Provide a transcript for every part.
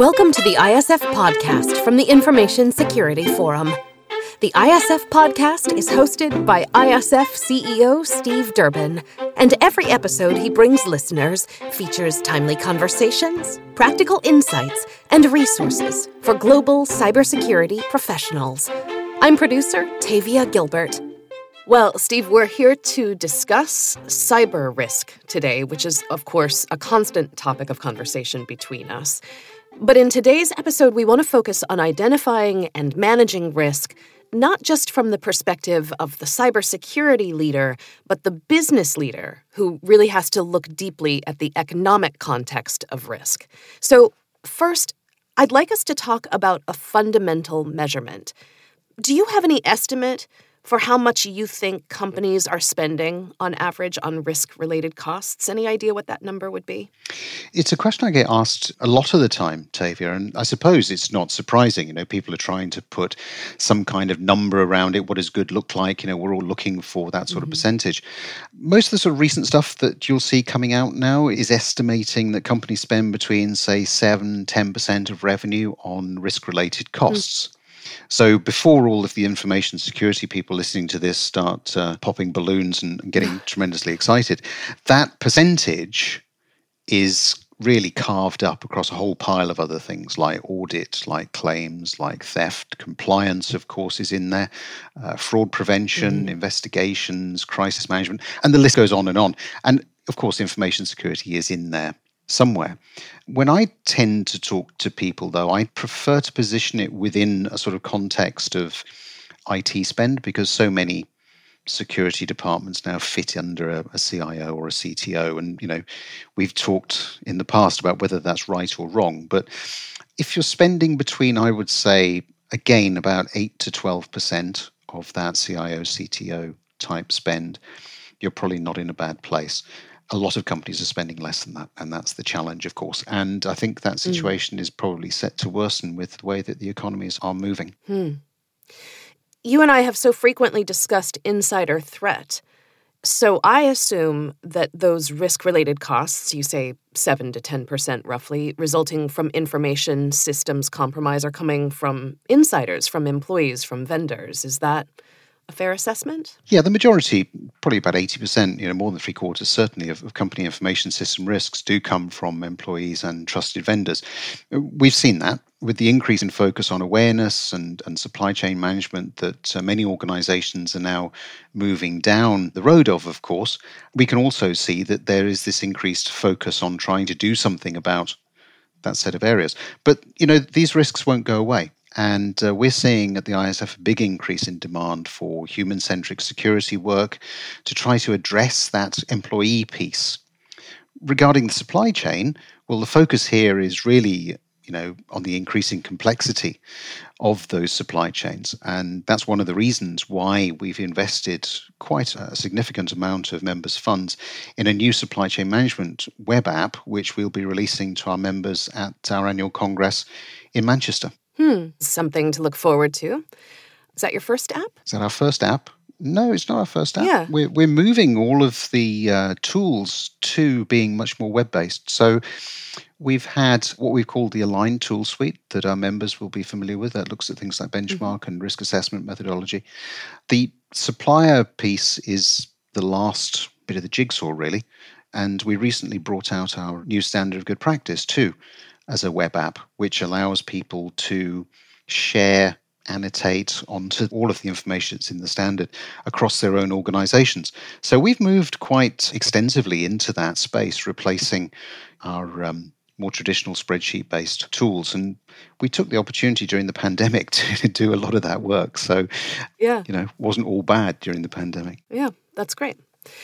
Welcome to the ISF podcast from the Information Security Forum. The ISF podcast is hosted by ISF CEO Steve Durbin, and every episode he brings listeners features timely conversations, practical insights, and resources for global cybersecurity professionals. I'm producer Tavia Gilbert. Well, Steve, we're here to discuss cyber risk today, which is, of course, a constant topic of conversation between us. But in today's episode, we want to focus on identifying and managing risk, not just from the perspective of the cybersecurity leader, but the business leader who really has to look deeply at the economic context of risk. So first, I'd like us to talk about a fundamental measurement. Do you have any estimate for how much you think companies are spending on average on risk-related costs? Any idea what that number would be? It's a question I get asked a lot of the time, Tavia, and I suppose it's not surprising. People are trying to put some kind of number around it. What does good look like? We're all looking for that sort of percentage. Most of the sort of recent stuff that you'll see coming out now is estimating that companies spend between, say, 7-10% of revenue on risk-related costs. So before all of the information security people listening to this start popping balloons and getting tremendously excited, that percentage is really carved up across a whole pile of other things like audit, like claims, like theft. Compliance, of course, is in there. Fraud prevention, investigations, crisis management, and the list goes on. And of course, information security is in there somewhere. When I tend to talk to people, though, I prefer to position it within a sort of context of IT spend, because so many security departments now fit under a CIO or a CTO. And, we've talked in the past about whether that's right or wrong. But if you're spending between, I would say, again, about 8 to 12% of that CIO, CTO type spend, you're probably not in a bad place. A lot of companies are spending less than that, and that's the challenge, of course. And I think that situation is probably set to worsen with the way that the economies are moving. You and I have so frequently discussed insider threat. So I assume that those risk-related costs, you say 7 to 10% roughly, resulting from information systems compromise are coming from insiders, from employees, from vendors. Is that a fair assessment? Yeah, the majority, probably about 80%, more than 3/4 certainly of company information system risks do come from employees and trusted vendors. We've seen that with the increase in focus on awareness and supply chain management that many organizations are now moving down the road of course. We can also see that there is this increased focus on trying to do something about that set of areas. But, these risks won't go away. And we're seeing at the ISF a big increase in demand for human-centric security work to try to address that employee piece. Regarding the supply chain, well, the focus here is really, on the increasing complexity of those supply chains. And that's one of the reasons why we've invested quite a significant amount of members' funds in a new supply chain management web app, which we'll be releasing to our members at our annual Congress in Manchester. Something to look forward to. Is that your first app? Is that our first app? No, it's not our first app. Yeah. We're moving all of the tools to being much more web-based. So we've had what we've called the Align tool suite that our members will be familiar with. That looks at things like benchmark and risk assessment methodology. The supplier piece is the last bit of the jigsaw, really. And we recently brought out our new standard of good practice too, as a web app, which allows people to share, annotate onto all of the information that's in the standard across their own organizations. So we've moved quite extensively into that space, replacing our more traditional spreadsheet-based tools. And we took the opportunity during the pandemic to do a lot of that work. So, wasn't all bad during the pandemic. Yeah, that's great.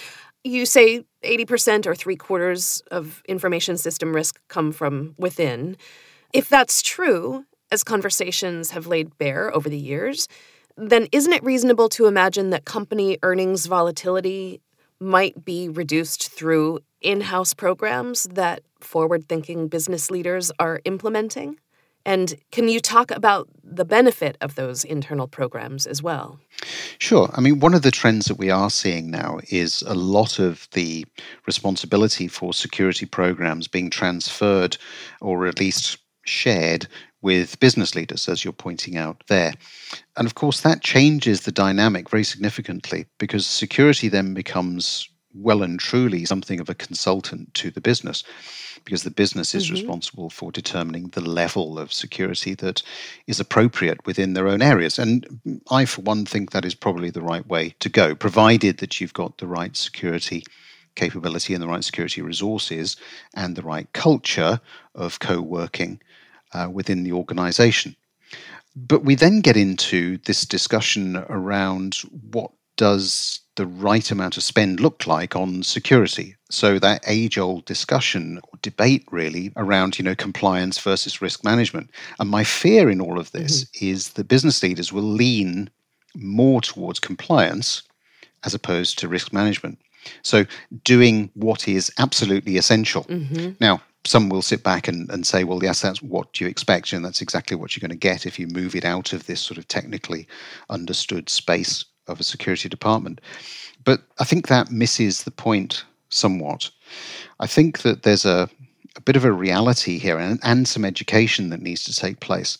You say 80% or 3/4 of information system risk come from within. If that's true, as conversations have laid bare over the years, then isn't it reasonable to imagine that company earnings volatility might be reduced through in-house programs that forward-thinking business leaders are implementing? And can you talk about the benefit of those internal programs as well? Sure. I mean, one of the trends that we are seeing now is a lot of the responsibility for security programs being transferred, or at least shared with business leaders, as you're pointing out there. And of course, that changes the dynamic very significantly, because security then becomes well and truly something of a consultant to the business, because the business is responsible for determining the level of security that is appropriate within their own areas. And I, for one, think that is probably the right way to go, provided that you've got the right security capability and the right security resources and the right culture of co-working within the organization. But we then get into this discussion around what does the right amount of spend look like on security. So that age-old discussion or debate really around, compliance versus risk management. And my fear in all of this is the business leaders will lean more towards compliance as opposed to risk management. So doing what is absolutely essential. Now, some will sit back and say, well, yes, that's what you expect, and that's exactly what you're going to get if you move it out of this sort of technically understood space of a security department. But I think that misses the point somewhat. I think that there's a bit of a reality here and some education that needs to take place.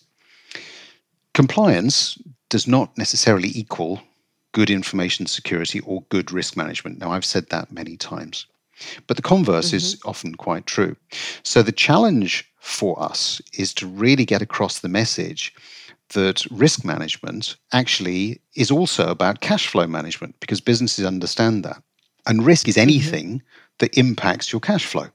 Compliance does not necessarily equal good information security or good risk management. Now, I've said that many times. But the converse is often quite true. So the challenge for us is to really get across the message that risk management actually is also about cash flow management, because businesses understand that. And risk is anything that impacts your cash flow.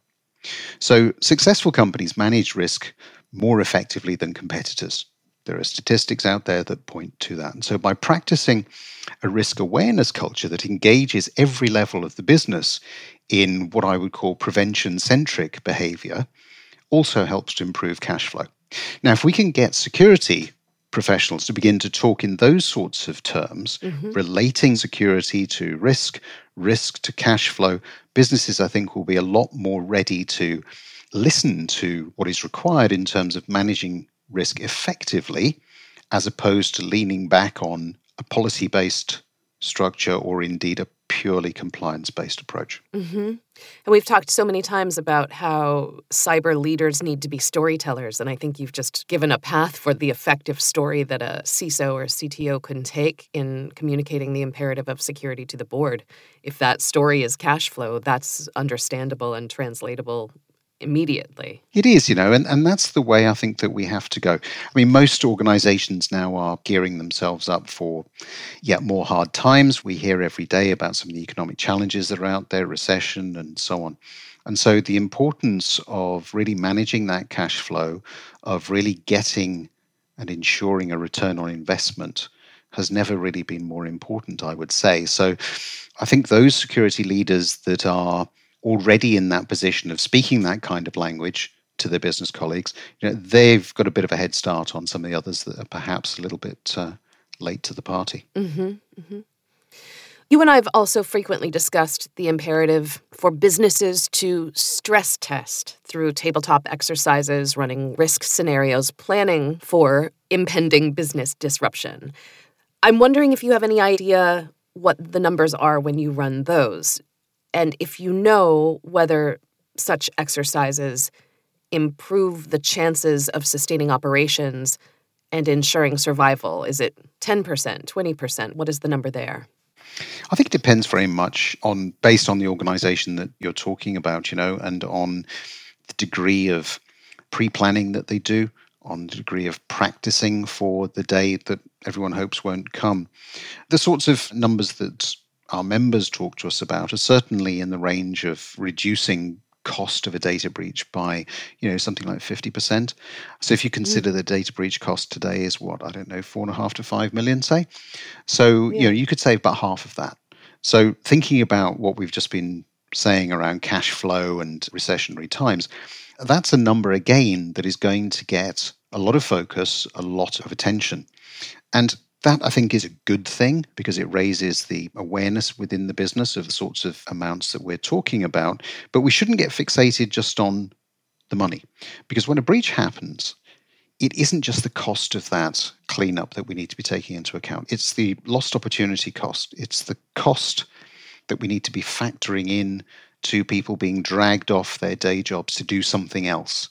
So successful companies manage risk more effectively than competitors. There are statistics out there that point to that. And so by practicing a risk awareness culture that engages every level of the business in what I would call prevention-centric behavior, also helps to improve cash flow. Now, if we can get security professionals to begin to talk in those sorts of terms, relating security to risk to cash flow, businesses, I think, will be a lot more ready to listen to what is required in terms of managing risk effectively, as opposed to leaning back on a policy-based structure or indeed a purely compliance-based approach. And we've talked so many times about how cyber leaders need to be storytellers, and I think you've just given a path for the effective story that a CISO or CTO can take in communicating the imperative of security to the board. If that story is cash flow, that's understandable and translatable immediately. It is, and that's the way I think that we have to go. I mean, most organizations now are gearing themselves up for yet more hard times. We hear every day about some of the economic challenges that are out there, recession and so on. And so the importance of really managing that cash flow, of really getting and ensuring a return on investment has never really been more important, I would say. So I think those security leaders that are already in that position of speaking that kind of language to their business colleagues, they've got a bit of a head start on some of the others that are perhaps a little bit late to the party. You and I have also frequently discussed the imperative for businesses to stress test through tabletop exercises, running risk scenarios, planning for impending business disruption. I'm wondering if you have any idea what the numbers are when you run those, and if you know whether such exercises improve the chances of sustaining operations and ensuring survival. Is it 10%, 20%? What is the number there? I think it depends very much based on the organization that you're talking about, and on the degree of pre-planning that they do, on the degree of practicing for the day that everyone hopes won't come. The sorts of numbers that our members talk to us about are certainly in the range of reducing cost of a data breach by, something like 50%. So if you consider the data breach cost today is 4.5 to 5 million, say. So, you could save about half of that. So thinking about what we've just been saying around cash flow and recessionary times, that's a number again that is going to get a lot of focus, a lot of attention. And that, I think, is a good thing because it raises the awareness within the business of the sorts of amounts that we're talking about. But we shouldn't get fixated just on the money, because when a breach happens, it isn't just the cost of that cleanup that we need to be taking into account. It's the lost opportunity cost. It's the cost that we need to be factoring in to people being dragged off their day jobs to do something else.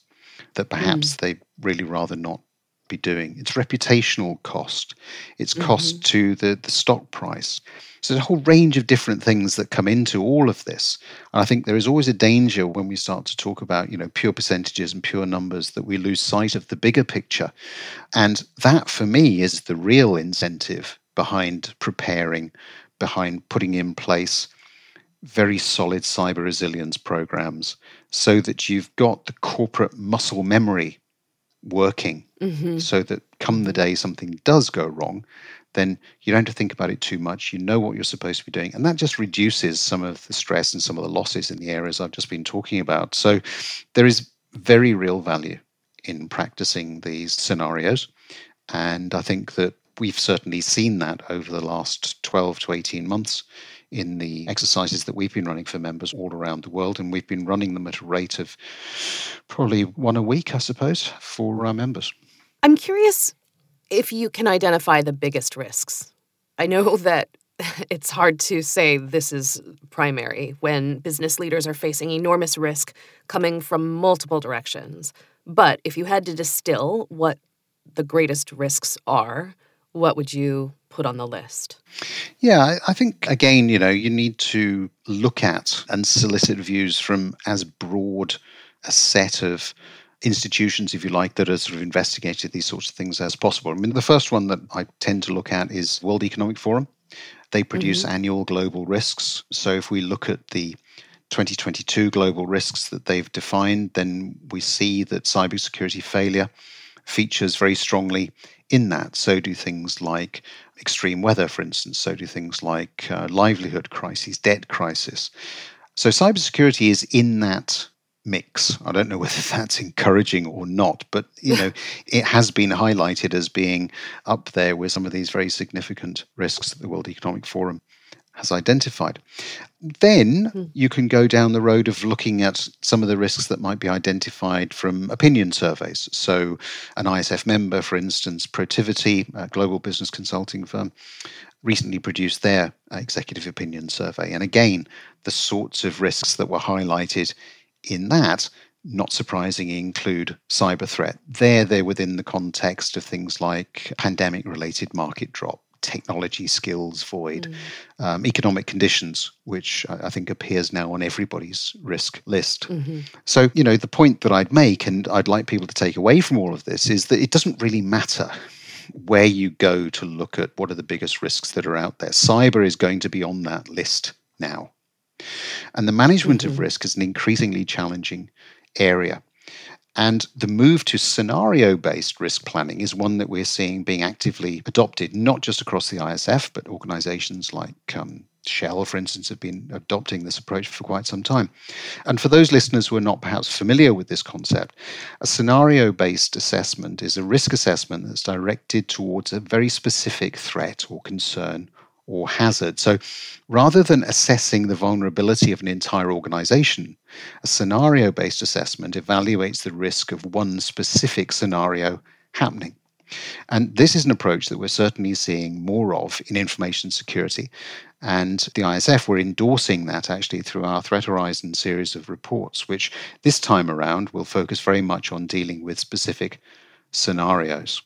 that perhaps they really rather not be doing. It's reputational cost. It's cost to the stock price. So there's a whole range of different things that come into all of this. And I think there is always a danger when we start to talk about, pure percentages and pure numbers, that we lose sight of the bigger picture. And that, for me, is the real incentive behind preparing, behind putting in place very solid cyber resilience programs, so that you've got the corporate muscle memory working, so that come the day something does go wrong, then you don't have to think about it too much. You know what you're supposed to be doing. And that just reduces some of the stress and some of the losses in the areas I've just been talking about. So there is very real value in practicing these scenarios. And I think that we've certainly seen that over the last 12 to 18 months in the exercises that we've been running for members all around the world. And we've been running them at a rate of probably one a week, I suppose, for our members. I'm curious if you can identify the biggest risks. I know that it's hard to say this is primary when business leaders are facing enormous risk coming from multiple directions. But if you had to distill what the greatest risks are, what would you put on the list? Yeah, I think, again, you need to look at and solicit views from as broad a set of institutions, if you like, that are sort of investigated these sorts of things as possible. I mean, the first one that I tend to look at is World Economic Forum. They produce annual global risks. So if we look at the 2022 global risks that they've defined, then we see that cybersecurity failure features very strongly in that. So do things like extreme weather, for instance. So do things like livelihood crises, debt crisis. So cybersecurity is in that mix. I don't know whether that's encouraging or not, but it has been highlighted as being up there with some of these very significant risks that the World Economic Forum has identified. Then you can go down the road of looking at some of the risks that might be identified from opinion surveys. So an ISF member, for instance, Protiviti, a global business consulting firm, recently produced their executive opinion survey. And again, the sorts of risks that were highlighted in that, not surprisingly, include cyber threat. They're within the context of things like pandemic-related market drop, technology skills void, economic conditions, which I think appears now on everybody's risk list. So, the point that I'd make, and I'd like people to take away from all of this, is that it doesn't really matter where you go to look at what are the biggest risks that are out there. Cyber is going to be on that list now. And the management of risk is an increasingly challenging area. And the move to scenario-based risk planning is one that we're seeing being actively adopted, not just across the ISF, but organizations like Shell, for instance, have been adopting this approach for quite some time. And for those listeners who are not perhaps familiar with this concept, a scenario-based assessment is a risk assessment that's directed towards a very specific threat or concern or hazard. So rather than assessing the vulnerability of an entire organization, a scenario-based assessment evaluates the risk of one specific scenario happening. And this is an approach that we're certainly seeing more of in information security. And the ISF, we're endorsing that actually through our Threat Horizon series of reports, which this time around will focus very much on dealing with specific scenarios.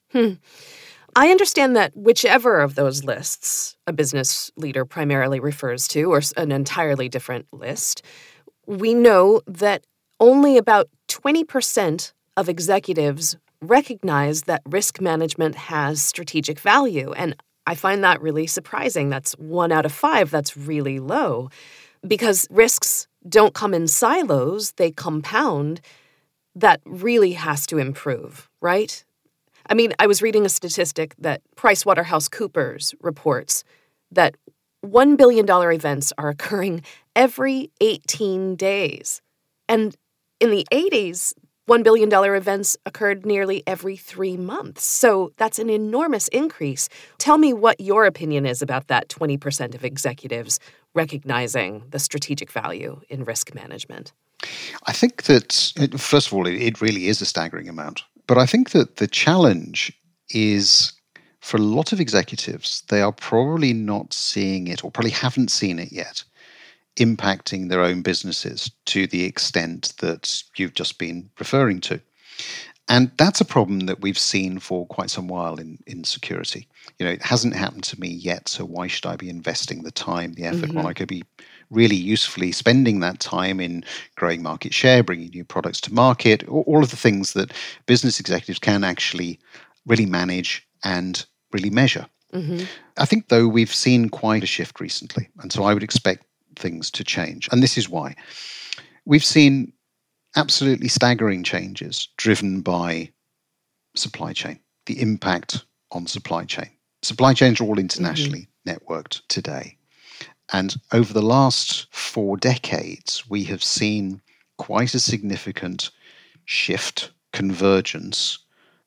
I understand that whichever of those lists a business leader primarily refers to, or an entirely different list, we know that only about 20% of executives recognize that risk management has strategic value. And I find that really surprising. That's 1 out of 5. That's really low because risks don't come in silos. They compound. That really has to improve, right? I mean, I was reading a statistic that PricewaterhouseCoopers reports that $1 billion events are occurring every 18 days. And in the 80s, $1 billion events occurred nearly every 3 months. So that's an enormous increase. Tell me what your opinion is about that 20% of executives recognizing the strategic value in risk management. I think that, first of all, it really is a staggering amount. But I think that the challenge is, for a lot of executives, they are probably not seeing it, or probably haven't seen it yet, impacting their own businesses to the extent that you've just been referring to. And that's a problem that we've seen for quite some while in security. It hasn't happened to me yet, so why should I be investing the time, the effort, when I could be really usefully spending that time in growing market share, bringing new products to market, all of the things that business executives can actually really manage and really measure. I think, though, we've seen quite a shift recently, and so I would expect things to change. And this is why. We've seen absolutely staggering changes driven by supply chain, the impact on supply chain. Supply chains are all internationally networked today. And over the last 4 decades, we have seen quite a significant shift, convergence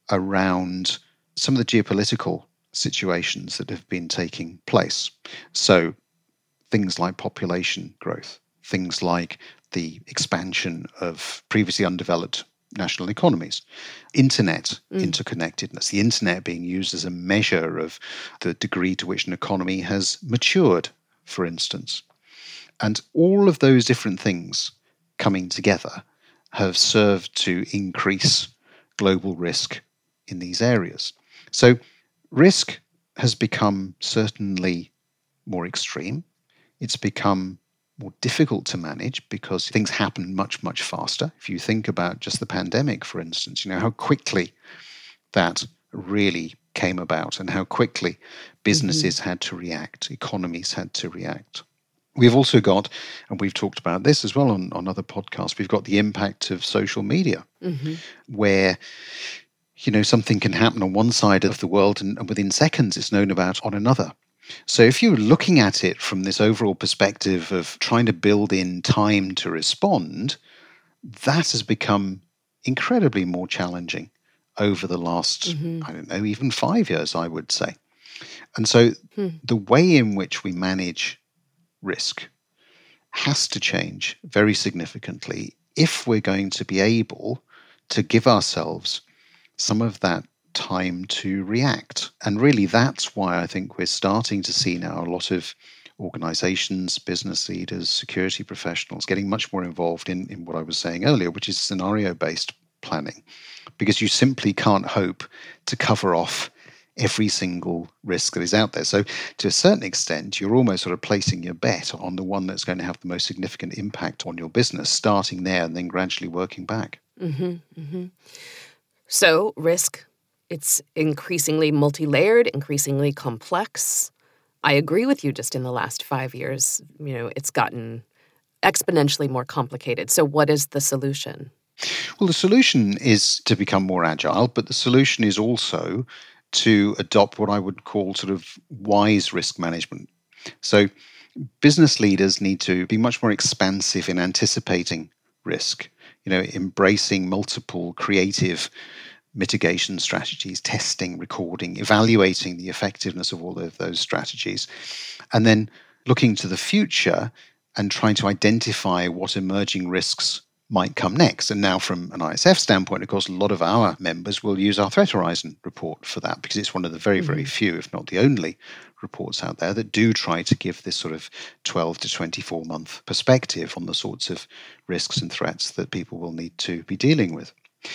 around some of the geopolitical situations that have been taking place. So things like population growth, things like the expansion of previously undeveloped national economies, internet interconnectedness, the internet being used as a measure of the degree to which an economy has matured, for instance. And all of those different things coming together have served to increase global risk in these areas. So risk has become certainly more extreme. It's become more difficult to manage because things happen much, much faster. If you think about just the pandemic, for instance, how quickly that really came about and how quickly businesses had to react, economies had to react. We've also got, and we've talked about this as well on other podcasts, we've got the impact of social media, where something can happen on one side of the world and within seconds it's known about on another. So if you're looking at it from this overall perspective of trying to build in time to respond, that has become incredibly more challenging over the last, I don't know, even 5 years, I would say. And so the way in which we manage risk has to change very significantly if we're going to be able to give ourselves some of that time to react. And really, that's why I think we're starting to see now a lot of organizations, business leaders, security professionals getting much more involved in what I was saying earlier, which is scenario-based planning, because you simply can't hope to cover off every single risk that is out there. So to a certain extent, you're almost sort of placing your bet on the one that's going to have the most significant impact on your business, starting there and then gradually working back. So risk, it's increasingly multi-layered, increasingly complex. I agree with you. Just in the last 5 years, it's gotten exponentially more complicated. So what is the solution? Well, the solution is to become more agile, but the solution is also to adopt what I would call sort of wise risk management. So business leaders need to be much more expansive in anticipating risk, embracing multiple creative mitigation strategies, testing, recording, evaluating the effectiveness of all of those strategies, and then looking to the future and trying to identify what emerging risks might come next. And now from an ISF standpoint, of course, a lot of our members will use our Threat Horizon report for that, because it's one of the very, very few, if not the only, reports out there that do try to give this sort of 12 to 24 month perspective on the sorts of risks and threats that people will need to be dealing with.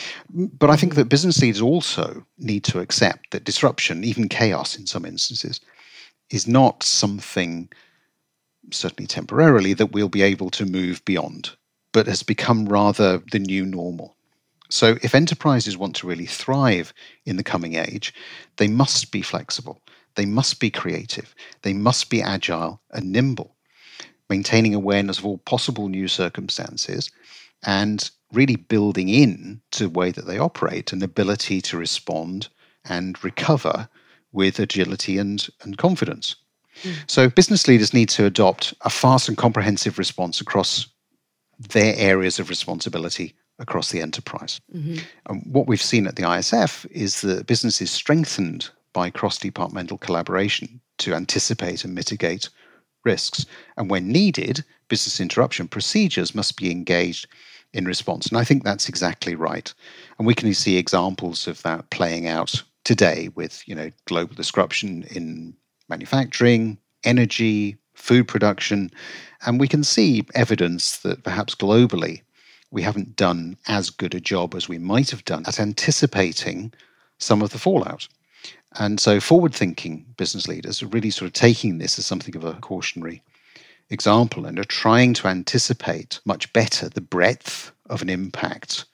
But I think that business leaders also need to accept that disruption, even chaos in some instances, is not something, certainly temporarily, that we'll be able to move beyond, but has become rather the new normal. So if enterprises want to really thrive in the coming age, they must be flexible, they must be creative, they must be agile and nimble, maintaining awareness of all possible new circumstances and really building in to the way that they operate an ability to respond and recover with agility and confidence. So business leaders need to adopt a fast and comprehensive response across their areas of responsibility across the enterprise. And what we've seen at the ISF is that business is strengthened by cross-departmental collaboration to anticipate and mitigate risks. And when needed, business interruption procedures must be engaged in response. And I think that's exactly right. And we can see examples of that playing out today with, global disruption in manufacturing, energy, food production. And we can see evidence that perhaps globally we haven't done as good a job as we might have done at anticipating some of the fallout. And so forward-thinking business leaders are really sort of taking this as something of a cautionary example and are trying to anticipate much better the breadth of an impact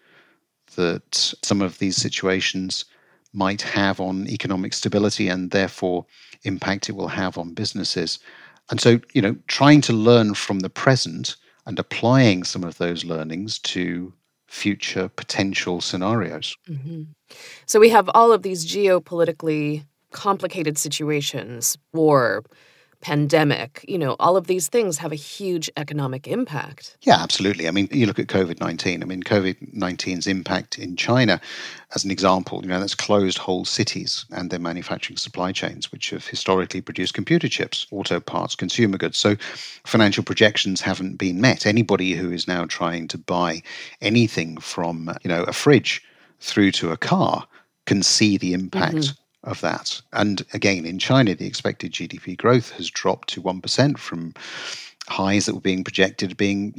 that some of these situations might have on economic stability and therefore impact it will have on businesses. And so, trying to learn from the present and applying some of those learnings to future potential scenarios. Mm-hmm. So we have all of these geopolitically complicated situations, war, pandemic, all of these things have a huge economic impact. Yeah, absolutely. I mean, you look at COVID-19. I mean, COVID-19's impact in China, as an example, that's closed whole cities and their manufacturing supply chains, which have historically produced computer chips, auto parts, consumer goods. So financial projections haven't been met. Anybody who is now trying to buy anything from, a fridge through to a car can see the impact of that. And again, in China, the expected GDP growth has dropped to 1% from highs that were being projected being,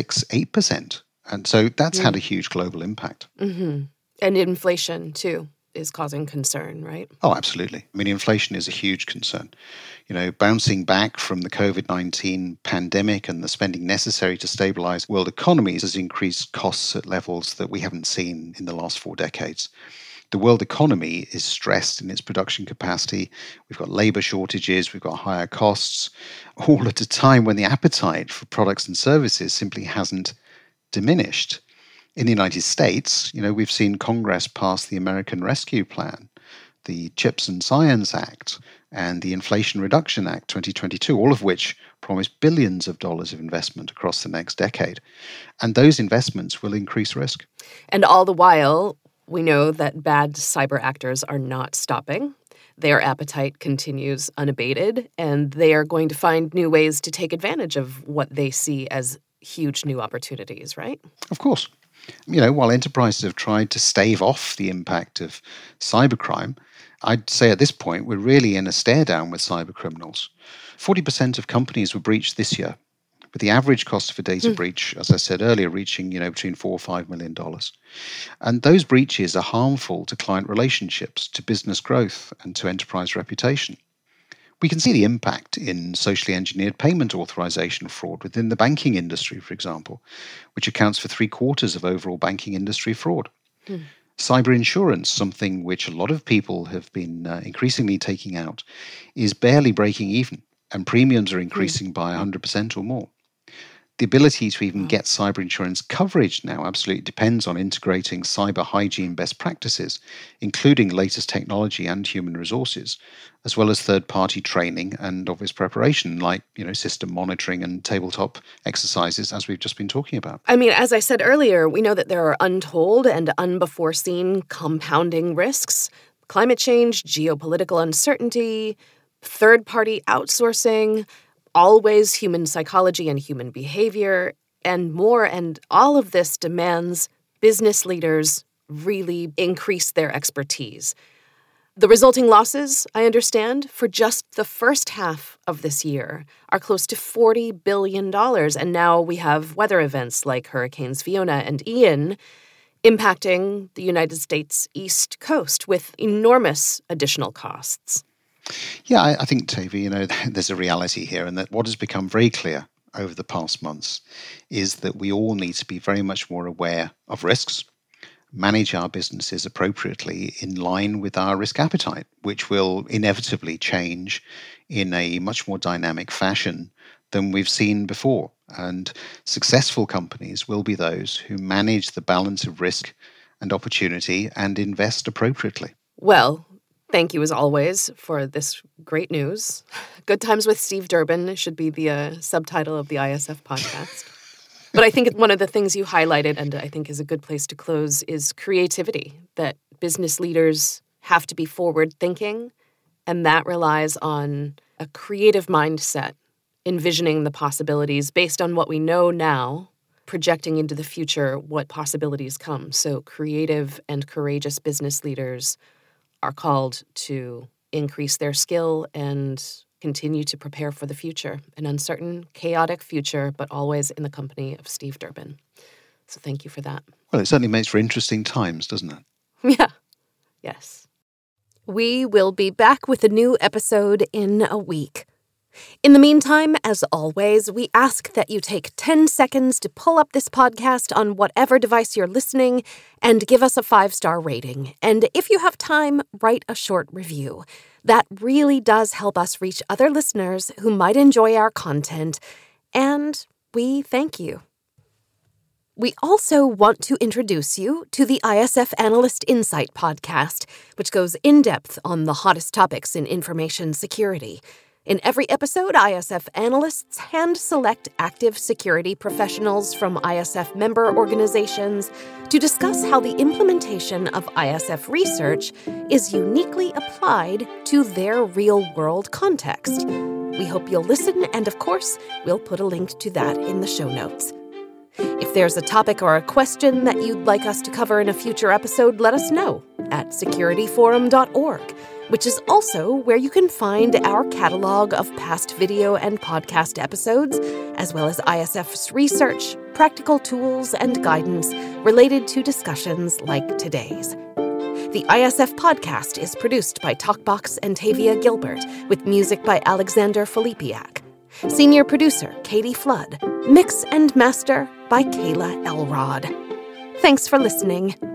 6-8%. And so that's had a huge global impact. Mm-hmm. And inflation, too, is causing concern, right? Oh, absolutely. I mean, inflation is a huge concern. Bouncing back from the COVID-19 pandemic and the spending necessary to stabilize world economies has increased costs at levels that we haven't seen in the last 4 decades. The world economy is stressed in its production capacity. We've got labor shortages, we've got higher costs, all at a time when the appetite for products and services simply hasn't diminished. In the United States, we've seen Congress pass the American Rescue Plan, the CHIPS and Science Act, and the Inflation Reduction Act 2022, all of which promise billions of dollars of investment across the next decade. And those investments will increase risk. And all the while, we know that bad cyber actors are not stopping. Their appetite continues unabated, and they are going to find new ways to take advantage of what they see as huge new opportunities, right? Of course. While enterprises have tried to stave off the impact of cybercrime, I'd say at this point we're really in a stare down with cyber criminals. 40% of companies were breached this year, with the average cost of a data breach, as I said earlier, reaching between $4 or $5 million. And those breaches are harmful to client relationships, to business growth, and to enterprise reputation. We can see the impact in socially engineered payment authorization fraud within the banking industry, for example, which accounts for 3/4 of overall banking industry fraud. Cyber insurance, something which a lot of people have been increasingly taking out, is barely breaking even, and premiums are increasing by 100% or more. The ability to even get cyber insurance coverage now absolutely depends on integrating cyber hygiene best practices, including latest technology and human resources, as well as third-party training and obvious preparation, like system monitoring and tabletop exercises, as we've just been talking about. I mean, as I said earlier, we know that there are untold and unbeforeseen compounding risks: climate change, geopolitical uncertainty, third-party outsourcing, always human psychology and human behavior, and more. And all of this demands business leaders really increase their expertise. The resulting losses, I understand, for just the first half of this year are close to $40 billion. And now we have weather events like Hurricanes Fiona and Ian impacting the United States East Coast with enormous additional costs. Yeah, I think, Tavi, there's a reality here, and that what has become very clear over the past months is that we all need to be very much more aware of risks, manage our businesses appropriately in line with our risk appetite, which will inevitably change in a much more dynamic fashion than we've seen before. And successful companies will be those who manage the balance of risk and opportunity and invest appropriately. Well, thank you, as always, for this great news. Good Times with Steve Durbin should be the subtitle of the ISF podcast. But I think one of the things you highlighted, and I think is a good place to close, is creativity, that business leaders have to be forward-thinking, and that relies on a creative mindset, envisioning the possibilities based on what we know now, projecting into the future what possibilities come. So creative and courageous business leaders are called to increase their skill and continue to prepare for the future, an uncertain, chaotic future, but always in the company of Steve Durbin. So thank you for that. Well, it certainly makes for interesting times, doesn't it? Yeah. Yes. We will be back with a new episode in a week. In the meantime, as always, we ask that you take 10 seconds to pull up this podcast on whatever device you're listening and give us a 5-star rating. And if you have time, write a short review. That really does help us reach other listeners who might enjoy our content, and we thank you. We also want to introduce you to the ISF Analyst Insight podcast, which goes in-depth on the hottest topics in information security. In every episode, ISF analysts hand-select active security professionals from ISF member organizations to discuss how the implementation of ISF research is uniquely applied to their real-world context. We hope you'll listen, and of course, we'll put a link to that in the show notes. If there's a topic or a question that you'd like us to cover in a future episode, let us know at securityforum.org, which is also where you can find our catalog of past video and podcast episodes, as well as ISF's research, practical tools, and guidance related to discussions like today's. The ISF podcast is produced by TalkBox and Tavia Gilbert, with music by Alexander Filipiak. Senior producer, Katie Flood. Mix and master by Kayla Elrod. Thanks for listening.